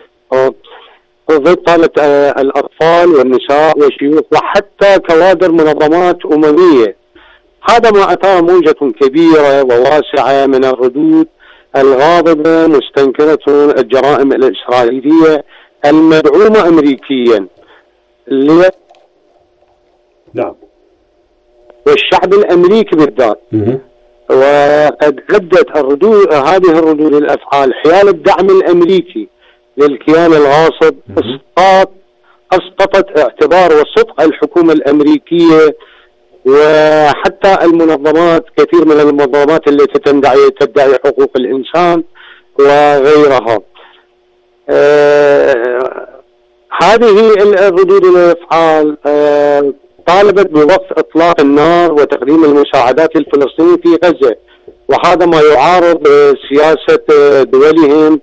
Speaker 16: ضد الأطفال والنساء والشيوخ وحتى كوادر منظمات أممية. هذا ما أثار موجة كبيرة وواسعة من الردود الغاضبة مستنكرة الجرائم الإسرائيلية المدعومة أمريكيا
Speaker 17: نعم
Speaker 16: والشعب الأمريكي بالذات. وقد أدت هذه الردود الأفعال حيال الدعم الأمريكي للكيان الغاصب أسقطت اعتبار وصدق الحكومة الأمريكية وحتى المنظمات، كثير من المنظمات التي تدعي حقوق الإنسان وغيرها. هذه الردود الأفعال طالبت بوقف إطلاق النار وتقديم المساعدات للفلسطينيين في غزة، وهذا ما يعارض سياسة دولهم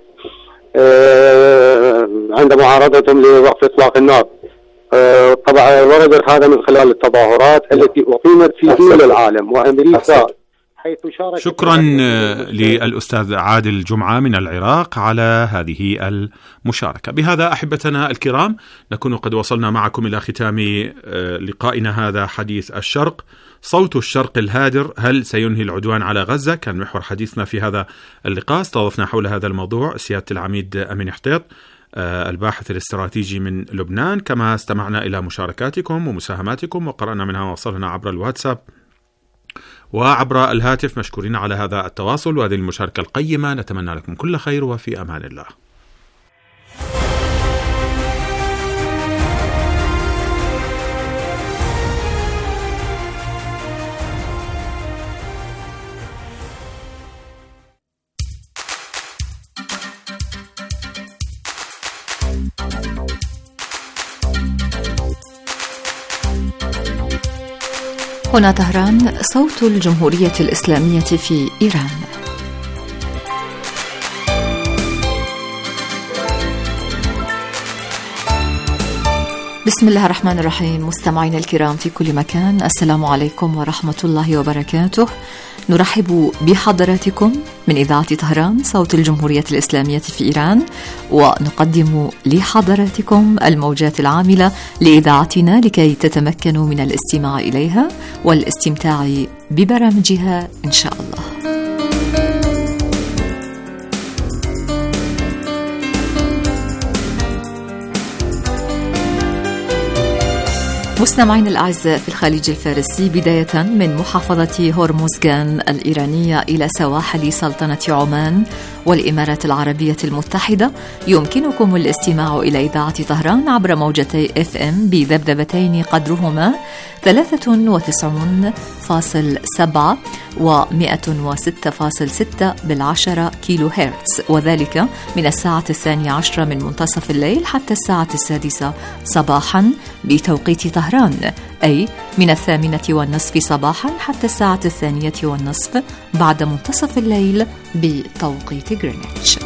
Speaker 16: عند معارضتهم لوقف إطلاق النار. طبعا وردت هذا من خلال التظاهرات التي أقيمت في دول العالم وأمريكا حيث شارك.
Speaker 9: شكرا للأستاذ عادل جمعة من العراق على هذه المشاركة. بهذا أحبتنا الكرام نكون قد وصلنا معكم إلى ختام لقائنا هذا، حديث الشرق، صوت الشرق الهادر، هل سينهي العدوان على غزة؟ كان محور حديثنا في هذا اللقاء. استضفنا حول هذا الموضوع سيادة العميد أمين حطيط الباحث الاستراتيجي من لبنان، كما استمعنا إلى مشاركاتكم ومساهماتكم وقرأنا منها وصلنا عبر الواتساب وعبر الهاتف. مشكورين على هذا التواصل وهذه المشاركة القيمة. نتمنى لكم كل خير وفي أمان الله.
Speaker 1: هنا طهران، صوت الجمهورية الإسلامية في إيران. بسم الله الرحمن الرحيم. مستمعينا الكرام في كل مكان، السلام عليكم ورحمة الله وبركاته. نرحب بحضراتكم من إذاعة طهران صوت الجمهورية الإسلامية في إيران، ونقدم لحضراتكم الموجات العاملة لإذاعتنا لكي تتمكنوا من الاستماع إليها والاستمتاع ببرامجها إن شاء الله. مستمعين الأعزاء في الخليج الفارسي، بداية من محافظة هرمزغان الإيرانية إلى سواحل سلطنة عمان والإمارات العربية المتحدة، يمكنكم الاستماع إلى إذاعة طهران عبر موجتي FM بذبذبتين قدرهما 93.7 و106.6 بالعشرة كيلو هرتز، وذلك من الساعة 12 من منتصف الليل حتى الساعة 6 صباحا بتوقيت طهران، أي من 8:30 صباحا حتى الساعة 2:30 بعد منتصف الليل بتوقيت غرينتش.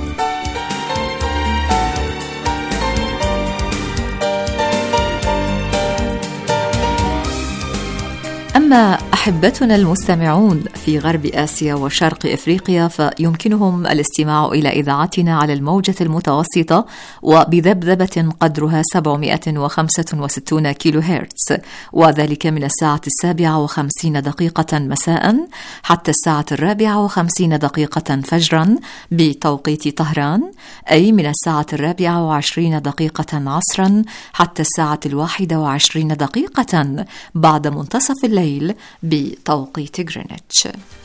Speaker 1: أما أحبتنا المستمعون في غرب آسيا وشرق إفريقيا فيمكنهم الاستماع إلى إذاعتنا على الموجة المتوسطة وبذبذبة قدرها 765 كيلو هرتز، وذلك من الساعة 7:50 مساء حتى الساعة 4:50 فجرا بتوقيت طهران، أي من الساعة 4:20 عصرا حتى الساعة 1:20 بعد منتصف الليل بتوقيت غرينتش.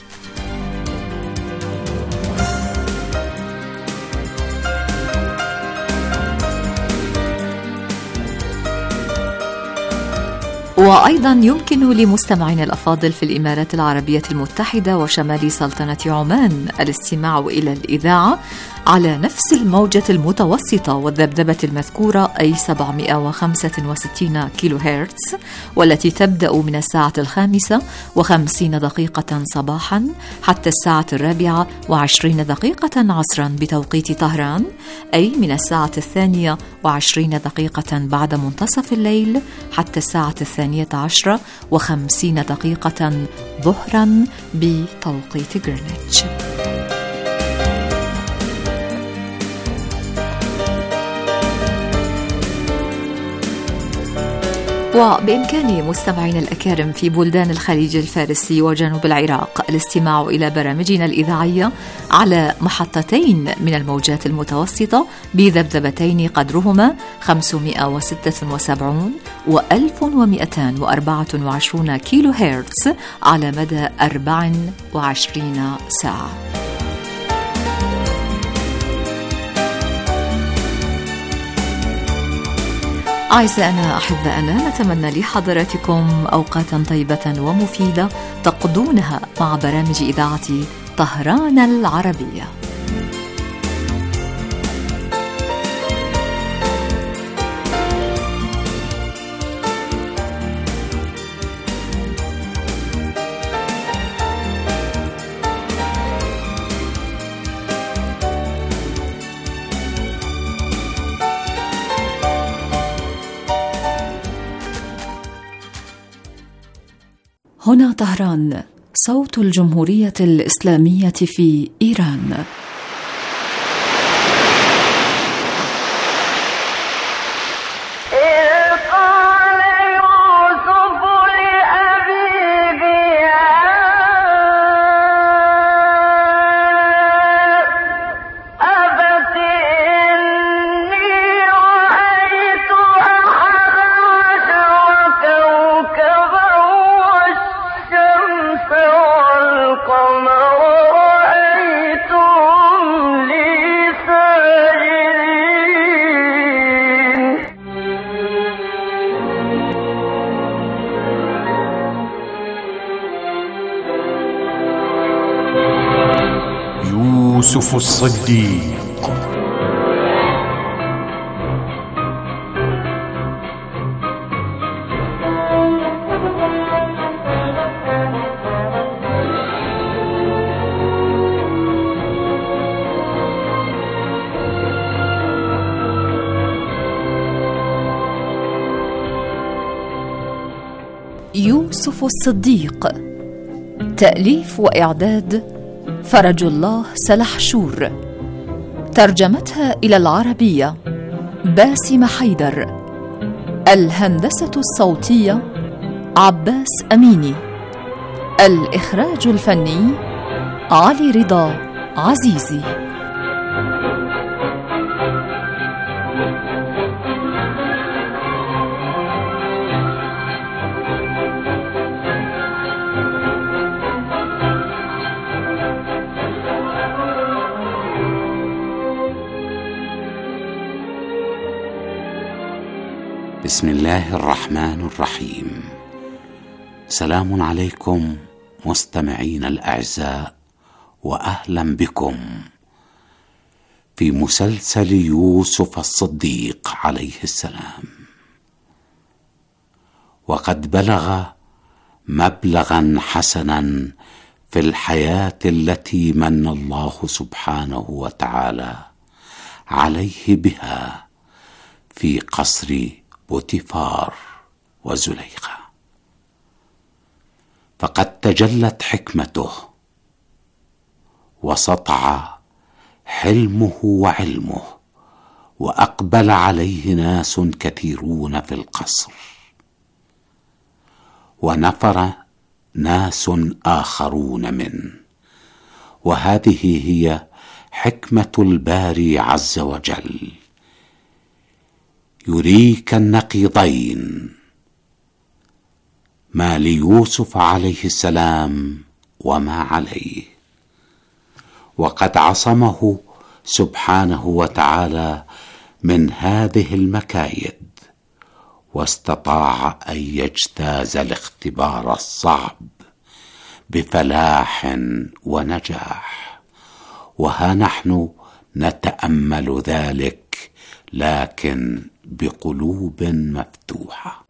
Speaker 1: وأيضا يمكن لمستمعينا الأفاضل في الإمارات العربية المتحدة وشمال سلطنة عمان الاستماع إلى الإذاعة على نفس الموجة المتوسطة والذبذبة المذكورة أي 765 كيلو هرتز، والتي تبدأ من الساعة 5:50 صباحا حتى الساعة 4:20 عصرا بتوقيت طهران، أي من الساعة 2:20 بعد منتصف الليل حتى الساعة 12:50 ظهرا بتوقيت غرينتش. وبإمكان مستمعين الأكارم في بلدان الخليج الفارسي وجنوب العراق الاستماع إلى برامجنا الإذاعية على محطتين من الموجات المتوسطة بذبذبتين قدرهما 576 و1224 كيلو هرتز على مدى 24 ساعة. أعزائنا أحبائنا، نتمنى لحضراتكم أوقاتا طيبة ومفيدة تقضونها مع برامج إذاعة طهران العربية. هنا طهران، صوت الجمهورية الإسلامية في إيران.
Speaker 8: يوسف الصديق.
Speaker 1: يوسف الصديق، تأليف وإعداد فرج الله سلحشور، ترجمتها إلى العربية باسم حيدر، الهندسة الصوتية عباس أميني، الإخراج الفني علي رضا عزيزي.
Speaker 17: بسم الله الرحمن الرحيم. سلام عليكم مستمعين الأعزاء، وأهلا بكم في مسلسل يوسف الصديق عليه السلام. وقد بلغ مبلغا حسنا في الحياة التي من الله سبحانه وتعالى عليه بها في قصر بوتيفار وزليخة. فقد تجلت حكمته وسطع حلمه وعلمه، وأقبل عليه ناس كثيرون في القصر، ونفر ناس آخرون منه. وهذه هي حكمة الباري عز وجل، يريك النقيضين، ما ليوسف عليه السلام وما عليه، وقد عصمه سبحانه وتعالى من هذه المكايد، واستطاع أن يجتاز الاختبار الصعب بفلاح ونجاح. وها نحن نتأمل ذلك، لكن بقلوب مفتوحة.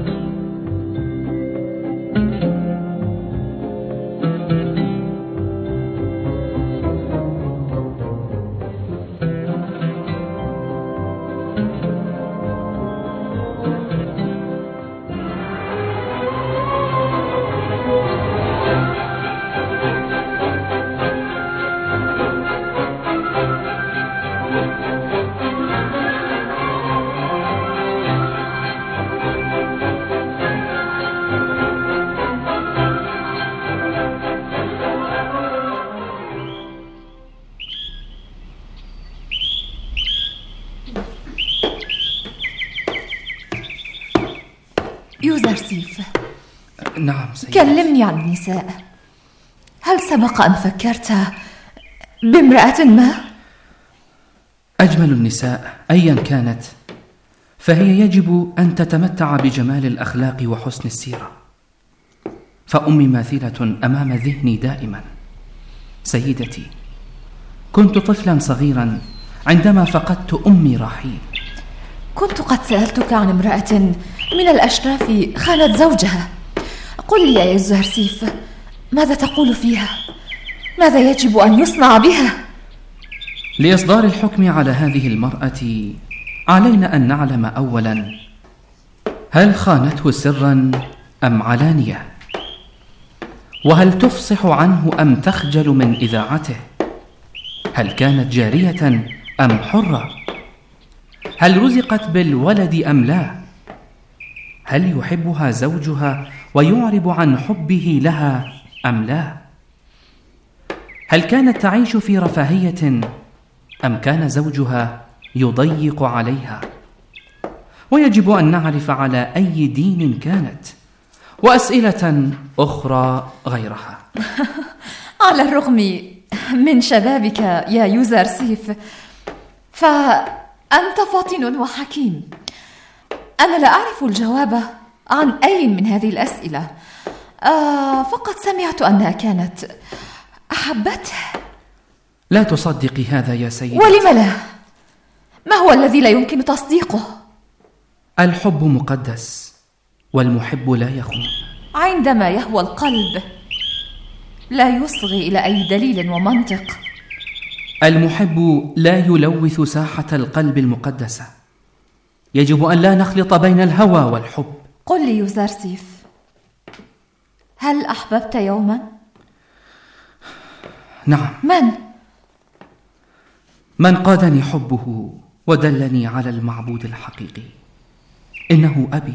Speaker 1: يوزرسيف.
Speaker 4: نعم سيدي.
Speaker 1: كلمني عن النساء. هل سبق أن فكرت بامرأة ما؟
Speaker 4: أجمل النساء أيا كانت فهي يجب أن تتمتع بجمال الأخلاق وحسن السيرة، فأمي ماثلة أمام ذهني دائما. سيدتي، كنت طفلا صغيرا عندما فقدت أمي رحيل.
Speaker 1: كنت قد سألتك عن امرأة من الأشراف خانت زوجها. قل لي يا يوزرسيف، ماذا تقول فيها؟ ماذا يجب أن يصنع بها؟
Speaker 4: لإصدار الحكم على هذه المرأة علينا أن نعلم أولا، هل خانته سرا أم علانية؟ وهل تفصح عنه أم تخجل من إذاعته؟ هل كانت جارية أم حرة؟ هل رزقت بالولد أم لا؟ هل يحبها زوجها ويعرب عن حبه لها أم لا؟ هل كانت تعيش في رفاهية أم كان زوجها يضيق عليها؟ ويجب أن نعرف على أي دين كانت، وأسئلة أخرى غيرها.
Speaker 1: على الرغم من شبابك يا يوزرسيف فأنت فطن وحكيم. أنا لا أعرف الجواب عن أي من هذه الأسئلة، فقد سمعت أنها كانت أحبته.
Speaker 4: لا تصدقي هذا يا سيدي.
Speaker 1: ولم لا؟ ما هو الذي لا يمكن تصديقه؟
Speaker 4: الحب مقدس والمحب لا يخون.
Speaker 1: عندما يهوى القلب لا يصغي إلى أي دليل ومنطق.
Speaker 4: المحب لا يلوث ساحة القلب المقدسة. يجب أن لا نخلط بين الهوى والحب.
Speaker 1: قل لي يوزرسيف، هل أحببت يوما؟
Speaker 4: نعم. من قادني حبه ودلني على المعبود الحقيقي، إنه أبي.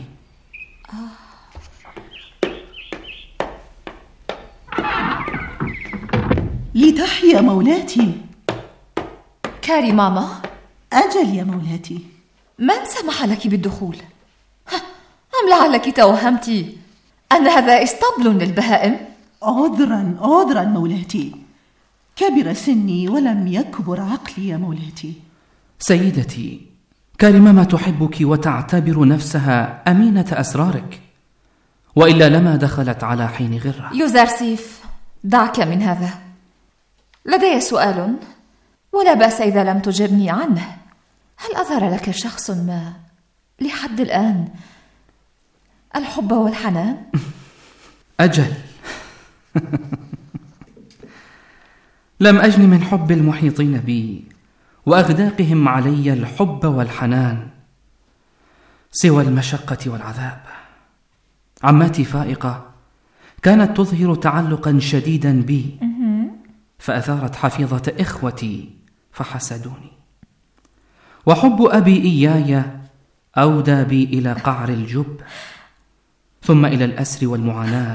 Speaker 18: لتحيا مولاتي.
Speaker 1: كاري ماما.
Speaker 18: أجل يا مولاتي.
Speaker 1: من سمح لك بالدخول؟ أم لعلك توهمت أن هذا اسطبل للبهائم؟
Speaker 18: عذرا مولاتي، كبر سني ولم يكبر عقلي يا مولاتي.
Speaker 4: سيدتي، كارماما تحبك وتعتبر نفسها أمينة أسرارك، وإلا لما دخلت على حين غرة.
Speaker 1: يوزرسيف، دعك من هذا. لدي سؤال ولا بأس إذا لم تجبني عنه. هل أظهر لك شخص ما لحد الآن الحب والحنان؟
Speaker 4: أجل. لم أجن من حب المحيطين بي وأغداقهم علي الحب والحنان سوى المشقة والعذاب. عماتي فائقة كانت تظهر تعلقا شديدا بي، فأثارت حفيظة إخوتي فحسدوني، وحب أبي إياي أودى بي إلى قعر الجب، ثم إلى الأسر والمعاناة